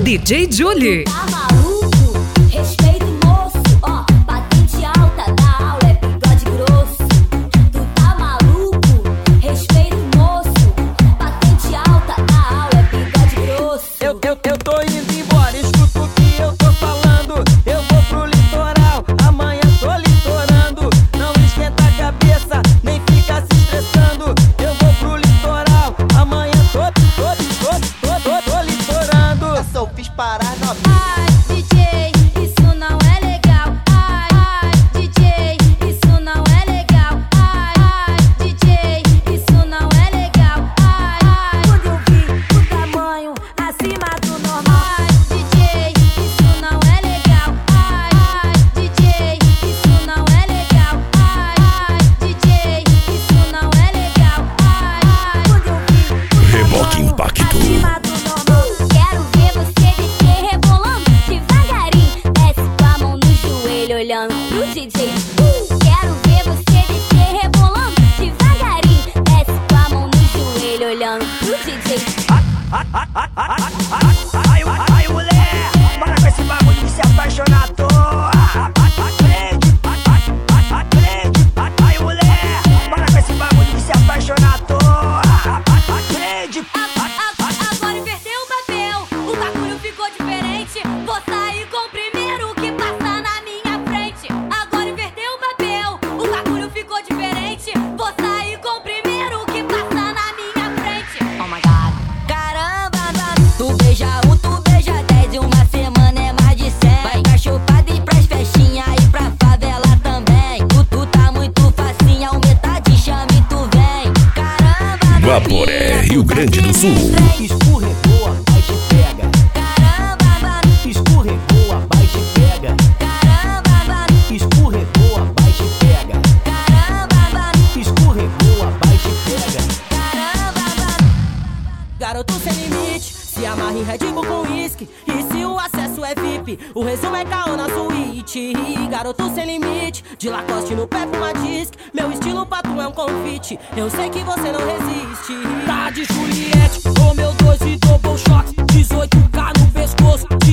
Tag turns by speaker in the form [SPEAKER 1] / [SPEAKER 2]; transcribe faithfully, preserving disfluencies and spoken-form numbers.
[SPEAKER 1] D J Julie.
[SPEAKER 2] Tá maluco? Respeita o moço, ó, patente alta da aula é bigode grosso. Tu tá maluco? Respeita o moço, patente alta da aula é bigode grosso.
[SPEAKER 3] Eu, eu, eu tô indo embora, escuta o que eu tô falando. Eu vou pro litoral, amanhã tô litorando. Não esquenta a cabeça, nem fica se estressando. Eu vou pro litoral, amanhã tô, tô, tô, tô, tô, tô litorando.
[SPEAKER 4] Eu só fiz parar na
[SPEAKER 2] Ai, D J, isso não é legal. Ai, ai, D J, isso não é legal. Ai, ai, D J, isso não é legal. Ai, ai, quando eu vi o tamanho acima do normal. Ai, D J, isso não é legal. Ai, ai, D J, isso não é legal. Ai, ai, D J, isso não é legal. Ai, ai, quando eu vi o
[SPEAKER 5] Reboque
[SPEAKER 2] tamanho
[SPEAKER 5] Impacto.
[SPEAKER 2] acima do normal. Quero ver você descer rebolando devagarinho. Desce com a mão no joelho olhando pro D J. Uh, quero ver você descer rebolando devagarinho. Desce com a mão no joelho olhando pro D J.
[SPEAKER 3] Ai, ai, mulher, para com esse bagulho de se apaixonar à toa. Aprende, aprende, ai, mulher, para com esse bagulho de se apaixonar à toa. Aprende.
[SPEAKER 2] Agora inverteu o papel, o bagulho ficou diferente. Vou sair com o primeiro que passa na minha frente. Agora inverteu o papel, o bagulho ficou diferente. Vou sair com o primeiro que passa na minha frente. Oh my god. Caramba, tu beija um, tu beija dez. E uma semana é mais de cem. Vai pra chupada e pras festinhas e pra favela também. Tu, tu tá muito facinha, um metade chama e tu vem. Caramba,
[SPEAKER 5] Guaporé, Rio Grande do Sul.
[SPEAKER 3] Escorregou, abaixa e pega.
[SPEAKER 2] Caramba,
[SPEAKER 3] Escorregou, abaixa e pega.
[SPEAKER 2] caramba,
[SPEAKER 3] Escorregou, abaixa e pega.
[SPEAKER 2] caramba,
[SPEAKER 3] Escorregou, abaixa e pega.
[SPEAKER 2] caramba.
[SPEAKER 3] Garoto sem limite, se amarra em Red Bull com uísque. E se o acesso é V I P, o resumo é caô na suíte. Garoto sem limite, de Lacoste no pé pra uma disc. Meu estilo pra tu é um confite, eu sei que você não resiste. Tá de Juliette, Romeu dois e double shot, dezoito K no pescoço.